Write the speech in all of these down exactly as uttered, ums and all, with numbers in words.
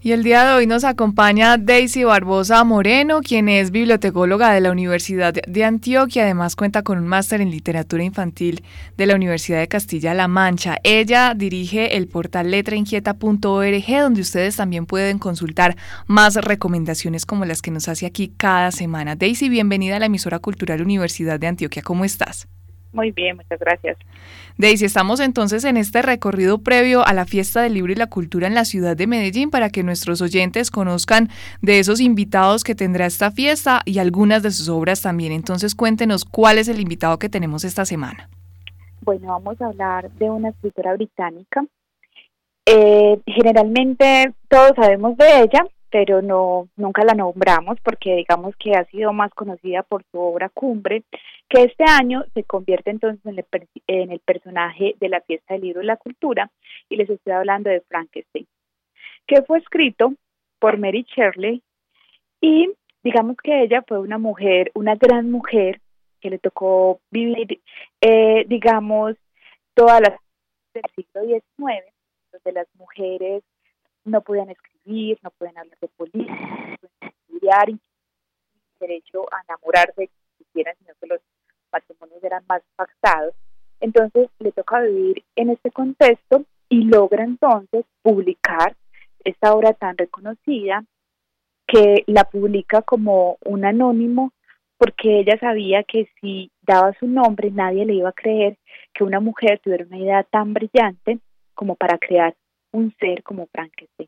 Y el día de hoy nos acompaña Daisy Barbosa Moreno, quien es bibliotecóloga de la Universidad de Antioquia, además cuenta con un máster en literatura infantil de la Universidad de Castilla-La Mancha. Ella dirige el portal letra inquieta punto org, donde ustedes también pueden consultar más recomendaciones como las que nos hace aquí cada semana. Daisy, bienvenida a la emisora cultural Universidad de Antioquia. ¿Cómo estás? Muy bien, muchas gracias. Daisy, estamos entonces en este recorrido previo a la Fiesta del Libro y la Cultura en la ciudad de Medellín para que nuestros oyentes conozcan de esos invitados que tendrá esta fiesta y algunas de sus obras también. Entonces cuéntenos cuál es el invitado que tenemos esta semana. Bueno, vamos a hablar de una escritora británica. Eh, generalmente todos sabemos de ella, pero no nunca la nombramos porque digamos que ha sido más conocida por su obra cumbre, que este año se convierte entonces en el, en el personaje de la Fiesta del Libro y la Cultura, y les estoy hablando de Frankenstein, que fue escrito por Mary Shelley, y digamos que ella fue una mujer, una gran mujer, que le tocó vivir, eh, digamos, todas las del siglo diecinueve, donde las mujeres no podían escribir, no podían hablar de política, no podían estudiar, y derecho a enamorarse si quisieran, sino que los matrimonios eran más pactados. Entonces le toca vivir en este contexto y logra entonces publicar esta obra tan reconocida, que la publica como un anónimo, porque ella sabía que si daba su nombre nadie le iba a creer que una mujer tuviera una idea tan brillante como para crear un ser como Frankenstein.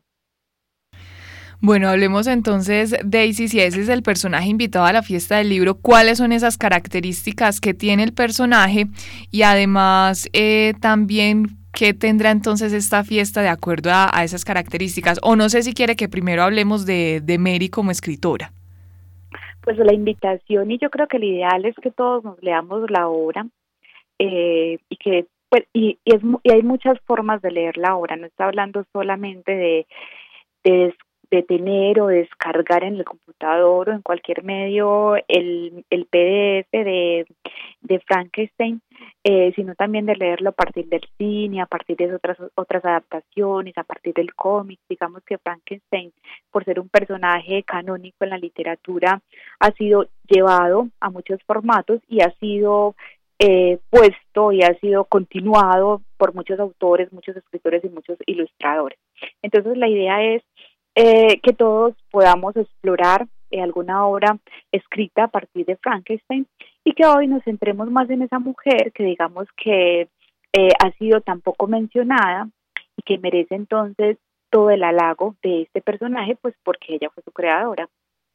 Bueno, hablemos entonces, Daisy, si ese es el personaje invitado a la Fiesta del Libro, ¿cuáles son esas características que tiene el personaje? Y además, eh, también, ¿qué tendrá entonces esta fiesta de acuerdo a, a esas características? O no sé si quiere que primero hablemos de, de Mary como escritora. Pues la invitación, y yo creo que el ideal es que todos nos leamos la obra, eh, y que pues y, y, es, y hay muchas formas de leer la obra, no está hablando solamente de, de, de tener o descargar en el computador o en cualquier medio el, el P D F de, de Frankenstein, eh, sino también de leerlo a partir del cine, a partir de otras, otras adaptaciones, a partir del cómic. Digamos que Frankenstein, por ser un personaje canónico en la literatura, ha sido llevado a muchos formatos y ha sido Eh, puesto y ha sido continuado por muchos autores, muchos escritores y muchos ilustradores. Entonces la idea es eh, que todos podamos explorar eh, alguna obra escrita a partir de Frankenstein, y que hoy nos centremos más en esa mujer que digamos que eh, ha sido tan poco mencionada y que merece entonces todo el halago de este personaje, pues porque ella fue su creadora.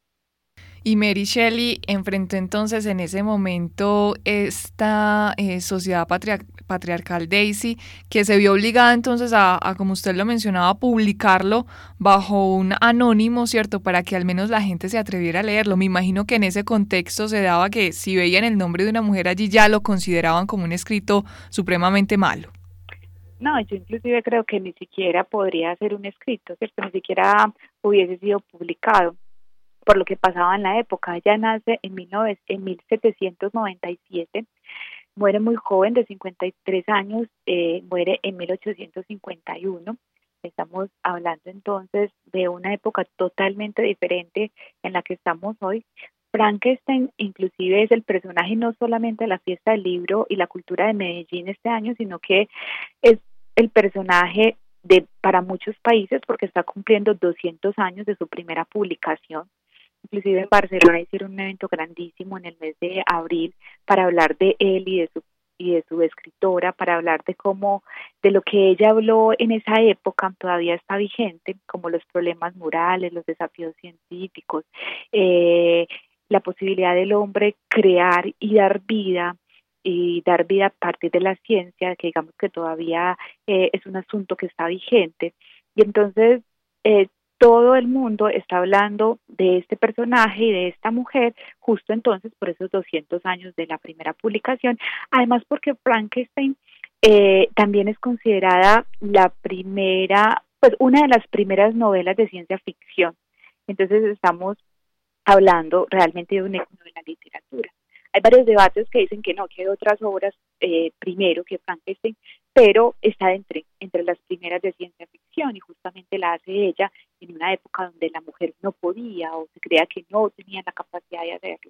Y Mary Shelley enfrentó entonces en ese momento esta eh, sociedad patriar- patriarcal, Daisy, que se vio obligada entonces a, a, como usted lo mencionaba, a publicarlo bajo un anónimo, ¿cierto? Para que al menos la gente se atreviera a leerlo. Me imagino que en ese contexto se daba que si veían el nombre de una mujer allí ya lo consideraban como un escrito supremamente malo. No, yo inclusive creo que ni siquiera podría ser un escrito, ¿cierto? Ni siquiera hubiese sido publicado, por lo que pasaba en la época. Ella nace en, en mil setecientos noventa y siete, muere muy joven, de cincuenta y tres años, eh, muere en mil ochocientos cincuenta y uno. Estamos hablando entonces de una época totalmente diferente en la que estamos hoy. Frankenstein inclusive es el personaje no solamente de la Fiesta del Libro y la Cultura de Medellín este año, sino que es el personaje de para muchos países, porque está cumpliendo doscientos años de su primera publicación. Inclusive en Barcelona hicieron un evento grandísimo en el mes de abril para hablar de él y de su y de su escritora, para hablar de cómo, de lo que ella habló en esa época todavía está vigente, como los problemas morales, los desafíos científicos, eh, la posibilidad del hombre crear y dar vida, y dar vida a partir de la ciencia, que digamos que todavía eh, es un asunto que está vigente. Y entonces eh, todo el mundo está hablando de este personaje y de esta mujer justo entonces por esos doscientos años de la primera publicación, además porque Frankenstein eh, también es considerada la primera, pues una de las primeras novelas de ciencia ficción. Entonces estamos hablando realmente de un icono de la literatura. Hay varios debates que dicen que no, que hay otras obras eh, primero que Frankenstein, pero está entre, entre las primeras de ciencia ficción y justamente la hace ella en una época donde la mujer no podía o se creía que no tenía la capacidad de hacerlo.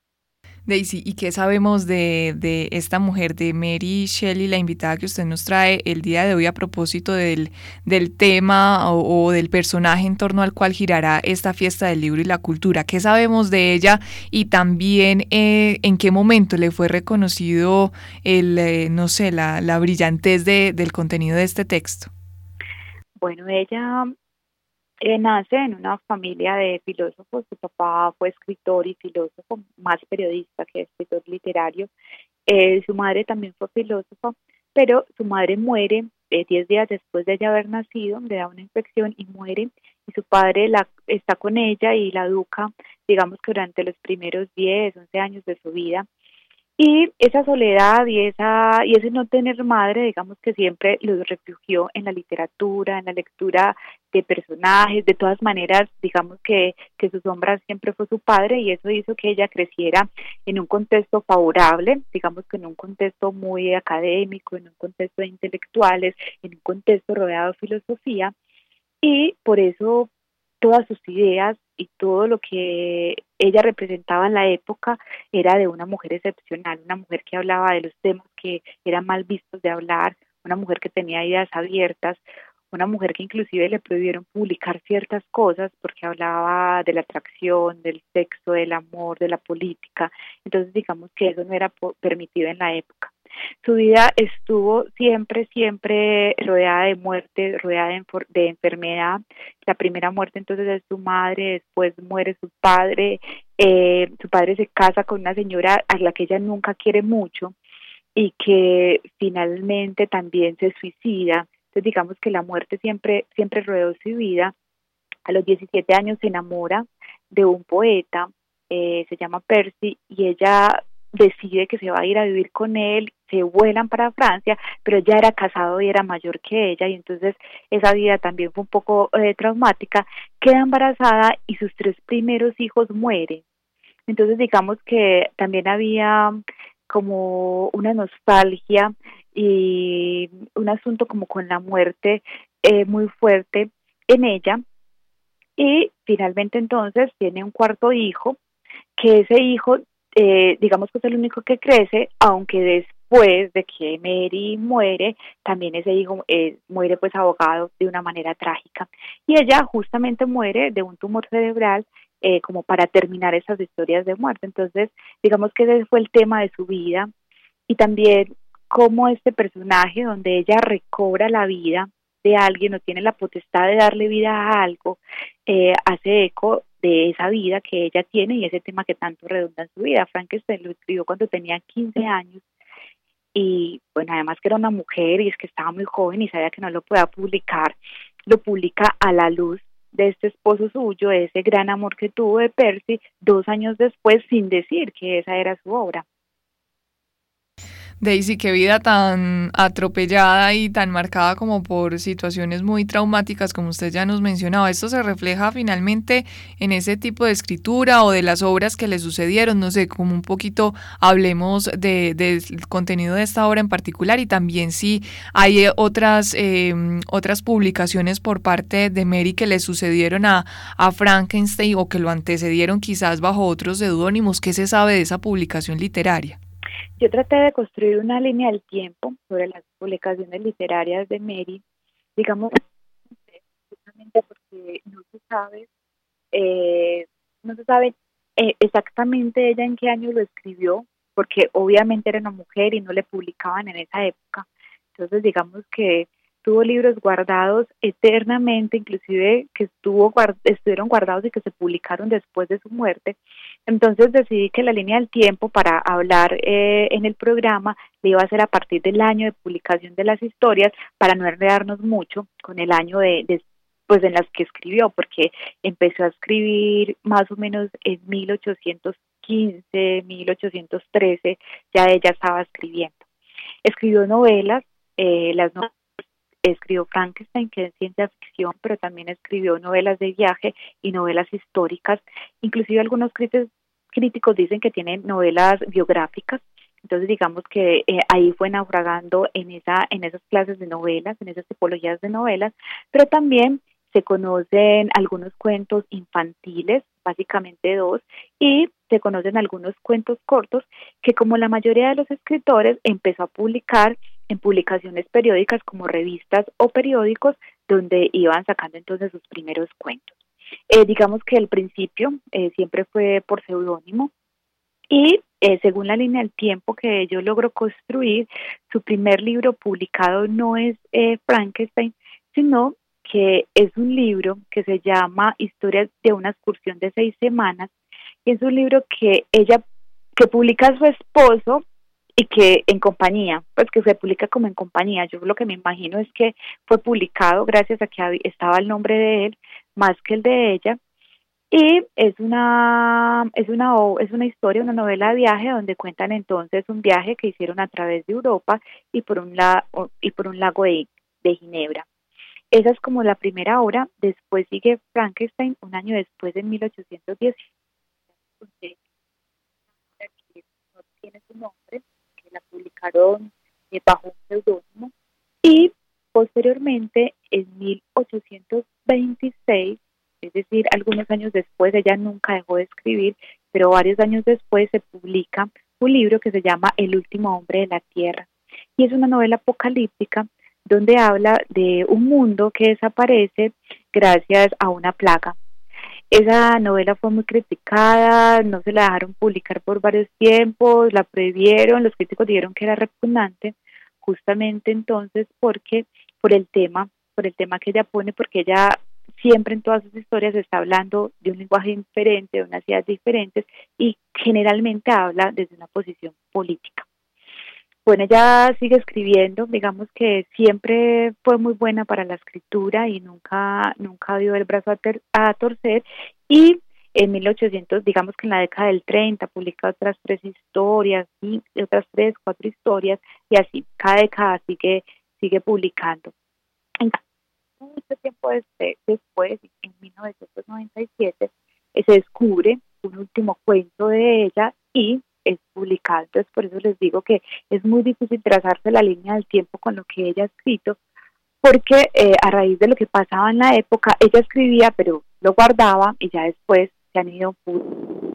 Daisy, ¿y qué sabemos de, de esta mujer, de Mary Shelley, la invitada que usted nos trae el día de hoy a propósito del, del tema o, o del personaje en torno al cual girará esta fiesta del libro y la cultura? ¿Qué sabemos de ella y también eh, en qué momento le fue reconocido el, eh, no sé, la, la brillantez de, del contenido de este texto? Bueno, ella Eh, nace en una familia de filósofos. Su papá fue escritor y filósofo, más periodista que escritor literario. Eh, su madre también fue filósofa, pero su madre muere eh, diez días después de ella haber nacido, le da una infección y muere, y su padre la, está con ella y la educa, digamos que durante los primeros diez, once años de su vida. Y esa soledad y esa y ese no tener madre, digamos que siempre los refugió en la literatura, en la lectura de personajes. De todas maneras, digamos que, que su sombra siempre fue su padre y eso hizo que ella creciera en un contexto favorable, digamos que en un contexto muy académico, en un contexto de intelectuales, en un contexto rodeado de filosofía, y por eso todas sus ideas y todo lo que ella representaba en la época era de una mujer excepcional, una mujer que hablaba de los temas que eran mal vistos de hablar, una mujer que tenía ideas abiertas, una mujer que inclusive le prohibieron publicar ciertas cosas porque hablaba de la atracción, del sexo, del amor, de la política. Entonces digamos que eso no era permitido en la época. Su vida estuvo siempre, siempre rodeada de muerte, rodeada de, de enfermedad. La primera muerte entonces es su madre, después muere su padre, eh, su padre se casa con una señora a la que ella nunca quiere mucho y que finalmente también se suicida. Entonces digamos que la muerte siempre, siempre rodeó su vida. A los diecisiete años se enamora de un poeta, eh, se llama Percy, y ella decide que se va a ir a vivir con él, se vuelan para Francia, pero ya era casado y era mayor que ella, y entonces esa vida también fue un poco eh, traumática. Queda embarazada y sus tres primeros hijos mueren. Entonces digamos que también había como una nostalgia y un asunto como con la muerte eh, muy fuerte en ella, y finalmente entonces tiene un cuarto hijo, que ese hijo eh, digamos que es el único que crece, aunque después de que Mary muere, también ese hijo eh, muere pues ahogado de una manera trágica, y ella justamente muere de un tumor cerebral, eh, como para terminar esas historias de muerte. Entonces digamos que ese fue el tema de su vida, y también cómo este personaje donde ella recobra la vida de alguien o tiene la potestad de darle vida a algo, eh, hace eco de esa vida que ella tiene y ese tema que tanto redunda en su vida. Frankenstein lo escribió cuando tenía quince años y bueno, además que era una mujer y es que estaba muy joven y sabía que no lo podía publicar, lo publica a la luz de este esposo suyo, de ese gran amor que tuvo de Percy, dos años después, sin decir que esa era su obra. Daisy, qué vida tan atropellada y tan marcada como por situaciones muy traumáticas, como usted ya nos mencionaba. Esto se refleja finalmente en ese tipo de escritura o de las obras que le sucedieron. No sé, como un poquito hablemos de, del contenido de esta obra en particular y también si hay otras, eh, otras publicaciones por parte de Mary que le sucedieron a, a Frankenstein o que lo antecedieron quizás bajo otros seudónimos. ¿Qué se sabe de esa publicación literaria? Yo traté de construir una línea del tiempo sobre las publicaciones literarias de Mary, digamos, justamente porque no se sabe, eh, no se sabe eh, exactamente ella en qué año lo escribió, porque obviamente era una mujer y no le publicaban en esa época. Entonces, digamos que tuvo libros guardados eternamente, inclusive que estuvo guard estuvieron guardados y que se publicaron después de su muerte. Entonces decidí que la línea del tiempo para hablar eh, en el programa le iba a hacer a partir del año de publicación de las historias, para no enredarnos mucho con el año de, de pues en las que escribió, porque empezó a escribir más o menos en mil ochocientos quince, mil ochocientos trece, ya ella estaba escribiendo. Escribió novelas, eh, las novelas escribió Frankenstein, que es ciencia ficción, pero también escribió novelas de viaje y novelas históricas, inclusive algunos críticos críticos dicen que tiene novelas biográficas. Entonces digamos que eh, ahí fue naufragando en esa en esas clases de novelas, en esas tipologías de novelas, pero también se conocen algunos cuentos infantiles, básicamente dos, y se conocen algunos cuentos cortos que, como la mayoría de los escritores, empezó a publicar en publicaciones periódicas como revistas o periódicos, donde iban sacando entonces sus primeros cuentos. Eh, digamos que al principio eh, siempre fue por seudónimo, y eh, según la línea del tiempo que yo logro construir, su primer libro publicado no es eh, Frankenstein, sino que es un libro que se llama Historias de una excursión de seis semanas, y es un libro que ella, que publica su esposo, y que en compañía, pues que se publica como en compañía. Yo lo que me imagino es que fue publicado gracias a que estaba el nombre de él más que el de ella. Y es una es una es una historia, una novela de viaje, donde cuentan entonces un viaje que hicieron a través de Europa y por un la, y por un lago de, de Ginebra. Esa es como la primera obra. Después sigue Frankenstein, un año después, en mil ochocientos diez, que no tiene su nombre, que la publicaron eh, bajo un seudónimo, y posteriormente en mil ochocientos veintiséis, es decir, algunos años después, ella nunca dejó de escribir, pero varios años después se publica un libro que se llama El último hombre de la Tierra, y es una novela apocalíptica donde habla de un mundo que desaparece gracias a una plaga. Esa novela fue muy criticada, no se la dejaron publicar por varios tiempos, la prohibieron, los críticos dijeron que era repugnante, justamente entonces porque por el tema, por el tema que ella pone, porque ella siempre en todas sus historias está hablando de un lenguaje diferente, de unas ideas diferentes, y generalmente habla desde una posición política. Bueno, ella sigue escribiendo, digamos que siempre fue muy buena para la escritura y nunca nunca dio el brazo a, ter, a torcer, y en mil ochocientos, digamos que en la década del treinta, publica otras tres historias, y otras tres, cuatro historias, y así, cada década sigue, sigue publicando. En mucho tiempo desde, después, en mil novecientos noventa y siete, eh, se descubre un último cuento de ella y es publicado. Entonces, por eso les digo que es muy difícil trazarse la línea del tiempo con lo que ella ha escrito, porque eh, a raíz de lo que pasaba en la época, ella escribía, pero lo guardaba, y ya después se han ido publicando.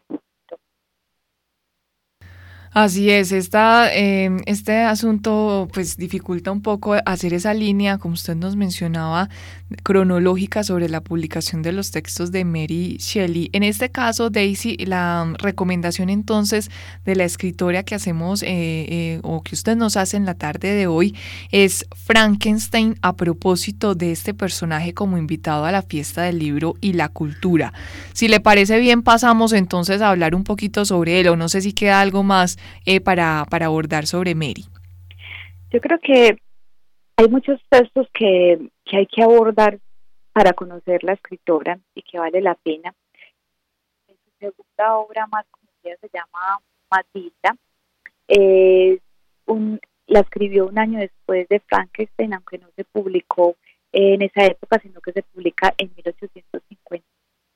Así es, esta, eh, este asunto pues dificulta un poco hacer esa línea, como usted nos mencionaba, cronológica sobre la publicación de los textos de Mary Shelley. En este caso, Daisy, la recomendación entonces de la escritora que hacemos eh, eh, o que usted nos hace en la tarde de hoy es Frankenstein, a propósito de este personaje como invitado a la fiesta del libro y la cultura. Si le parece bien, pasamos entonces a hablar un poquito sobre él, o no sé si queda algo más Eh, para, para abordar sobre Mary. Yo creo que hay muchos textos que, que hay que abordar para conocer la escritora y que vale la pena. Su segunda obra más conocida se llama Matilda. Eh, un, la escribió un año después de Frankenstein, aunque no se publicó en esa época, sino que se publica en mil ochocientos cincuenta.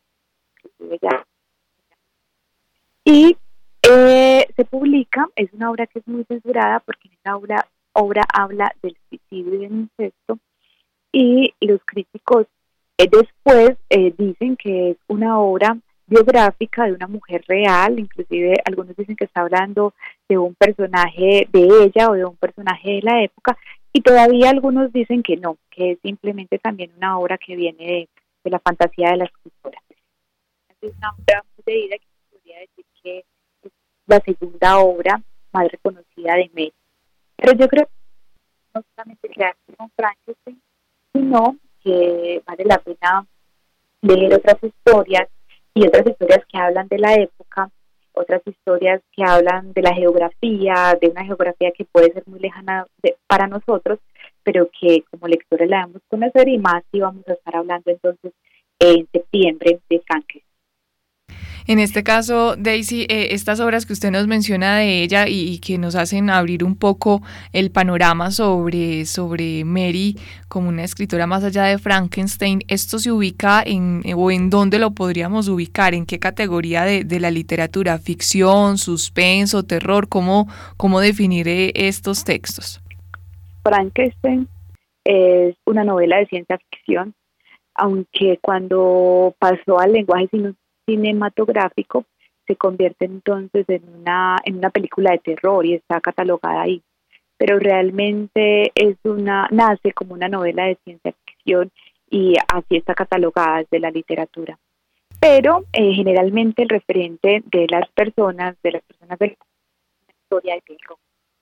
Y Eh, se publica, es una obra que es muy censurada porque en esa obra, obra habla del suicidio y del incesto, y los críticos eh, después eh, dicen que es una obra biográfica de una mujer real, inclusive algunos dicen que está hablando de un personaje de ella o de un personaje de la época, y todavía algunos dicen que no, que es simplemente también una obra que viene de, de la fantasía de la escritora. Es una obra muy leída, que se podría decir que la segunda obra más reconocida de Mary. Pero yo creo que no solamente quedarse con Frankenstein, sino que vale la pena leer otras historias, y otras historias que hablan de la época, otras historias que hablan de la geografía, de una geografía que puede ser muy lejana de, para nosotros, pero que como lectores la debemos conocer, y más si vamos a estar hablando entonces en septiembre de Frankenstein. En este caso, Daisy, eh, estas obras que usted nos menciona de ella y, y que nos hacen abrir un poco el panorama sobre, sobre Mary como una escritora más allá de Frankenstein, ¿esto se ubica en, o en dónde lo podríamos ubicar? ¿En qué categoría de, de la literatura? ¿Ficción, suspenso, terror? ¿Cómo, cómo definir eh, estos textos? Frankenstein es una novela de ciencia ficción, aunque cuando pasó al lenguaje cinematográfico se convierte entonces en una en una película de terror y está catalogada ahí, pero realmente es una nace como una novela de ciencia ficción y así está catalogada desde la literatura, pero eh, generalmente el referente de las personas de las personas de la historia de terror,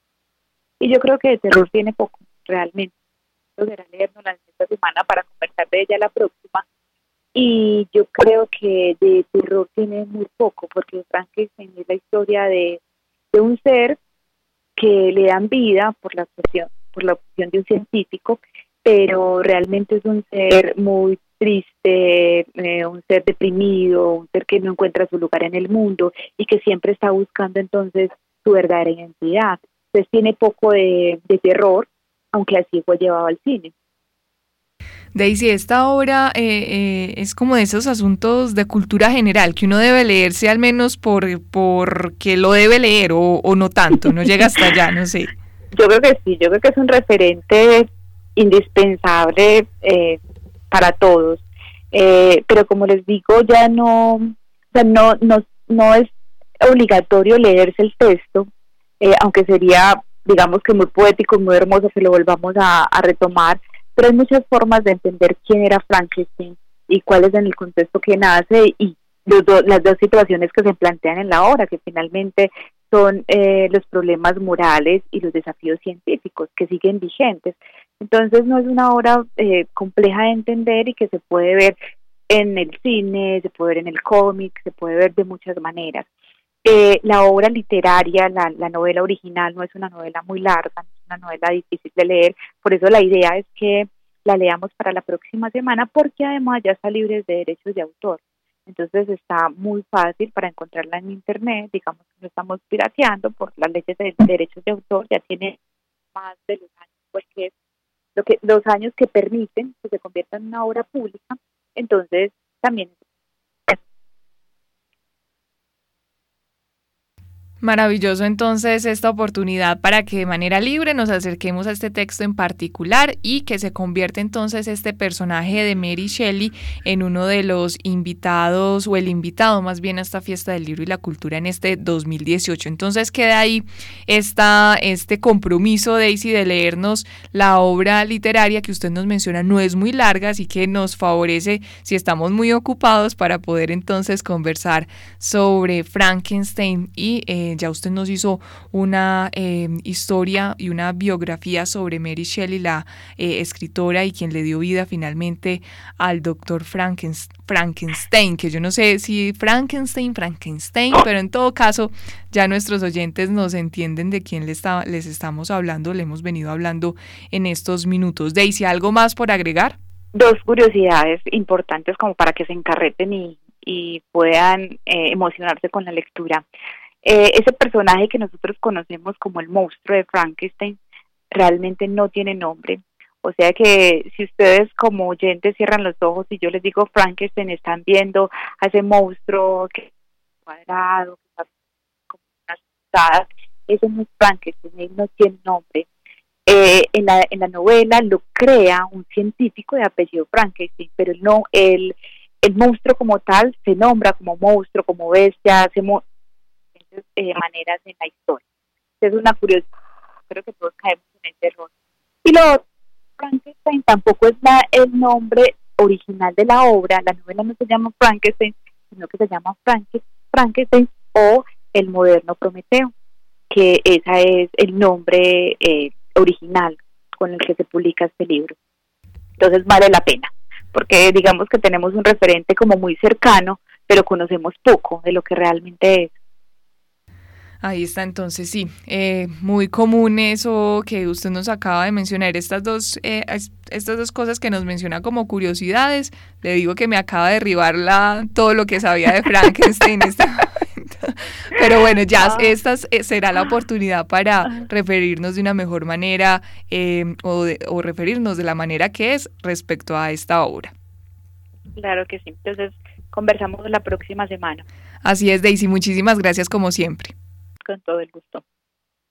y yo creo que de terror tiene poco realmente. Será leernosla esta semana para conversar de ella la próxima. Y yo creo que de terror tiene muy poco, porque Frankenstein es la historia de, de un ser que le dan vida por la obsesión, por la obsesión de un científico, pero realmente es un ser muy triste, eh, un ser deprimido, un ser que no encuentra su lugar en el mundo y que siempre está buscando entonces su verdadera identidad. Entonces tiene poco de, de terror, aunque así fue llevado al cine. Daisy, esta obra eh, eh, es como de esos asuntos de cultura general que uno debe leerse al menos por porque lo debe leer o, o no tanto, no llega hasta allá, no sé. Yo creo que sí, yo creo que es un referente indispensable eh, para todos, eh, pero como les digo, ya no, o sea, no, no, no es obligatorio leerse el texto, eh, aunque sería, digamos que muy poético y muy hermoso que lo volvamos a, a retomar, pero hay muchas formas de entender quién era Frankenstein y cuál es en el contexto que nace y los do, las dos situaciones que se plantean en la obra, que finalmente son eh, los problemas morales y los desafíos científicos que siguen vigentes. Entonces no es una obra eh, compleja de entender y que se puede ver en el cine, se puede ver en el cómic, se puede ver de muchas maneras. Eh, la obra literaria, la, la novela original no es una novela muy larga, no es una novela difícil de leer, por eso la idea es que la leamos para la próxima semana, porque además ya está libre de derechos de autor. Entonces está muy fácil para encontrarla en internet, digamos que no estamos pirateando por las leyes de derechos de autor, ya tiene más de los años, porque lo que, los años que permiten que se convierta en una obra pública, entonces también. Maravilloso entonces esta oportunidad para que de manera libre nos acerquemos a este texto en particular y que se convierte entonces este personaje de Mary Shelley en uno de los invitados o el invitado más bien a esta fiesta del libro y la cultura en este dos mil dieciocho. Entonces queda ahí esta, este compromiso, Daisy, de leernos la obra literaria que usted nos menciona, no es muy larga, así que nos favorece si estamos muy ocupados para poder entonces conversar sobre Frankenstein y eh, ya usted nos hizo una eh, historia y una biografía sobre Mary Shelley, la eh, escritora y quien le dio vida finalmente al doctor Frankenstein, que yo no sé si Frankenstein, Frankenstein, pero en todo caso ya nuestros oyentes nos entienden de quién les, está, les estamos hablando, le hemos venido hablando en estos minutos. Daisy, ¿algo más por agregar? Dos curiosidades importantes como para que se encarreten y, y puedan eh, emocionarse con la lectura. Eh, ese personaje que nosotros conocemos como el monstruo de Frankenstein realmente no tiene nombre, o sea que si ustedes como oyentes cierran los ojos y yo les digo Frankenstein, están viendo a ese monstruo que es cuadrado, que está como unas puntadas, ese no es Frankenstein, él no tiene nombre. Eh, en la en la novela lo crea un científico de apellido Frankenstein, pero no el el monstruo como tal se nombra como monstruo, como bestia, se mo- Eh, maneras en la historia. Es una curiosidad, creo que todos caemos en ese error. Y lo otro, Frankenstein tampoco es la, el nombre original de la obra, la novela no se llama Frankenstein, sino que se llama Frank- Frankenstein o el moderno Prometeo, que ese es el nombre eh, original con el que se publica este libro. Entonces vale la pena, porque digamos que tenemos un referente como muy cercano, pero conocemos poco de lo que realmente es. Ahí está, entonces sí, eh, muy común eso que usted nos acaba de mencionar, estas dos, eh, es- estas dos cosas que nos menciona como curiosidades. Le digo que me acaba de derribar la, todo lo que sabía de Frankenstein en este momento. Pero bueno, ya Ah, esta es- eh, será la oportunidad para referirnos de una mejor manera eh, o, de- o referirnos de la manera que es respecto a esta obra. claro que sí. Entonces, conversamos la próxima semana Así es, Daisy, muchísimas gracias como siempre. con todo el gusto.